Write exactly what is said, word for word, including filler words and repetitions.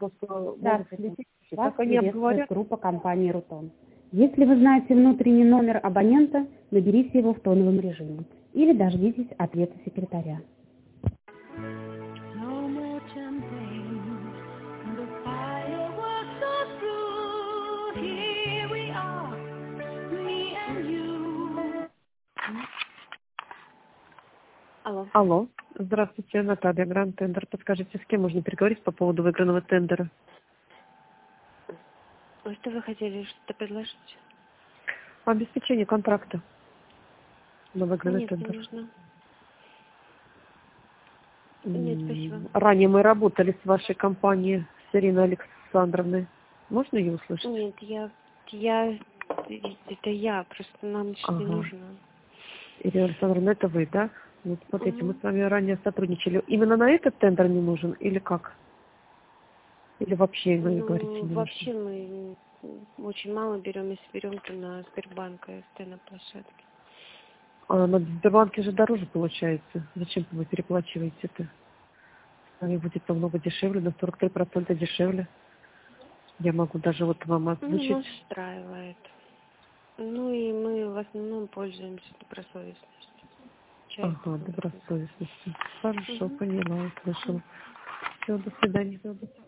просто могут Здравствуйте. лететь. Вас Так они приветствует обговорят. группа компании «Рутон». Если вы знаете внутренний номер абонента, наберите его в тоновом режиме или дождитесь ответа секретаря. No more champagne, the fireworks are through. Here we are, me and you. Алло. Алло. Здравствуйте, Наталья, Гранд Тендер. Подскажите, с кем можно переговорить по поводу выигранного тендера? Что вы хотели что-то предложить? Обеспечение контракта на выигранный Нет, тендер. не нужно. Нет, спасибо. Ранее мы работали с вашей компанией, с Ириной Александровной. Можно ее услышать? Нет, я, я, это я, просто нам что-то Ага. не нужно. Ирина Александровна, это вы, да? Вот смотрите, Угу. мы с вами ранее сотрудничали. Именно на этот тендер не нужен или как? Или вообще, вы Ну, говорите, не вообще нужен? мы очень мало берем, если берем, то на Сбербанк и СТ на площадке. А на Сбербанке же дороже получается. Зачем вы переплачиваете-то? С вами будет намного дешевле, на сорок три процента дешевле. Я могу даже вот вам Ну, озвучить. нас устраивает. Ну и мы в основном пользуемся добросовестностью. Часть Ага, добросовестности. добросовестностью. Хорошо, Угу. поняла, услышала. Все, до свидания.